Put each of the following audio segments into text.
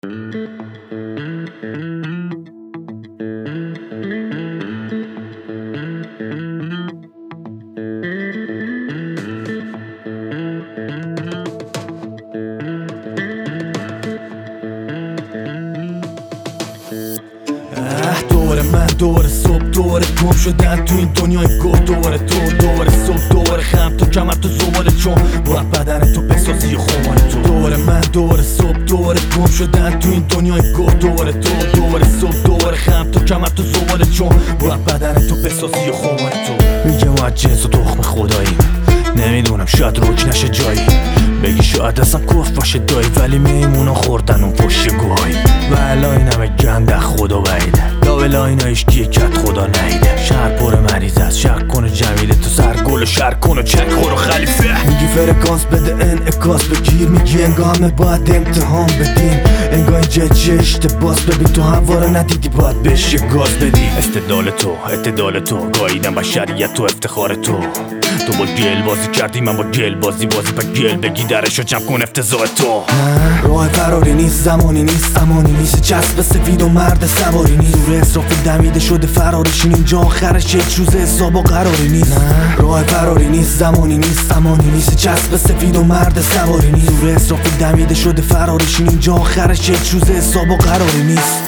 دوباره من دوباره صبح دوباره گم شدن تو این دنیای گل دوباره تو دوباره صبح دوباره خم تو کمر تو زباله چون باید بدن تو بسازی خمار تو دوباره من دوباره صبح دوباره گم شدن تو این دنیای گل دوباره تو دوباره صبح دوباره خم تو کمر تو زباله چون باید بدن تو بسازی خمار تو میگه ما از جنس و تخم خداییم نمیدونم شاید روک نشه جایی بگی شاید اصلا کف باشه دایی ولی میمونا خوردن اون پشت گوهایی و الان همه گنده خدا وعیده لاولا اینا ایشگیه کت خدا نهیده شهر پر مریض است شک کنه جمیله تو سر گل و شهر کن و چک خور و خلیفه میگی فرکانس بده انعکاس بگیر میگی انگاه همه باید امتحان بدیم انگاه اینجا چه اشتباس ببین تو هوا رو ندیدی باید بهش یه گاز بدی اعتدال تو گاییدن بشریت تو افتخار تو با گل بازی کردی من با گل بازی با گل بگی درشو جمع کن افتضاح تو راه فراری نیست زمانی نیست امانی نیست چسب سفید و مرد سواری نیست دور اسرافیل دمیده شده فرارشین اینجا آخرش یک روز حساب و قراری نیست راه فراری نیست زمانی نیست امانی نیست چسب سفید و مرد سواری نیست دور اسرافیل دمیده شده فرارشین اینجا آخرش یک روز حساب و قراری نیست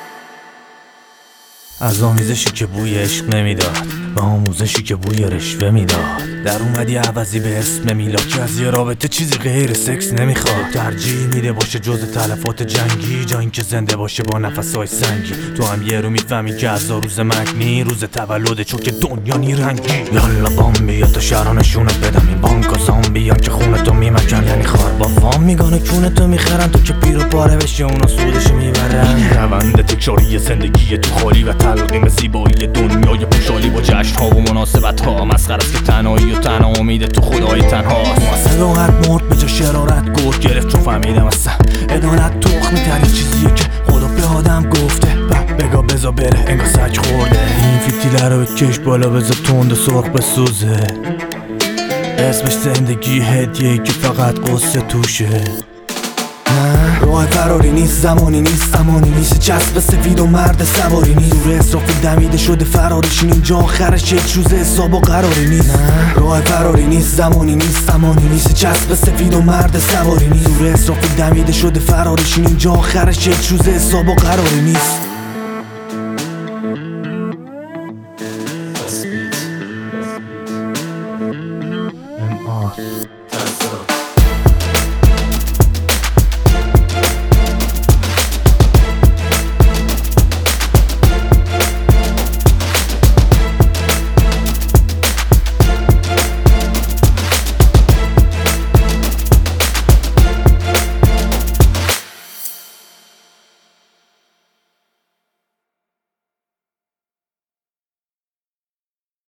از آمیزشی که بوی عشق نمیداد و آموزشی که بوی رشوه میداد در اومدی عوضی به اسم میلاد که از یه رابطه چیزی غیر سکس نمیخواد ترجیح میده باشه جز تلفات جنگی جا اینکه زنده باشه با نفسهای سنگی تو هم یه رو میفهمی که از روز مگنی روز تولد چوک دنیا نیرنگی یالا بام بیا تا شرانشونت بدم این بانکا زامبیان که خونتو میمکن یعنی خار با وام میگانه کونتو میخرن تو که پیر و پاره بشی اونا سودشو میبرن روند تکراری زندگی تو خالی و تلقیم زیبایی دنیای پوشالی با جشن‌ها و مناسبت‌ها مسخره است که تنهایی و تنها امید تو خدای تنهاست صداقت مرد به جا شرارت گرد گرفت چون فهمیدم اصلا عدالت تخمی ترین چیزیه که خدا به آدم گفته بگا بزا بره انگار سگ خورده این فیتیله رو بکش بالا بزا تند و سرخ بسوزه اسمش زندگی هدیه که فقط قصه توشه راه فراری نیست زمانی نیست امانی نیست چسب سفید و مرد سواری نیست دور اسرافیل دمیده شده فرارشین اینجا آخرش یک روز حساب و قراری نیست راه فراری نیست زمانی نیست امانی نیست چسب سفید و مرد سواری نیست دور اسرافیل دمیده شده فرارشین اینجا آخرش یک روز حساب و قراری نیست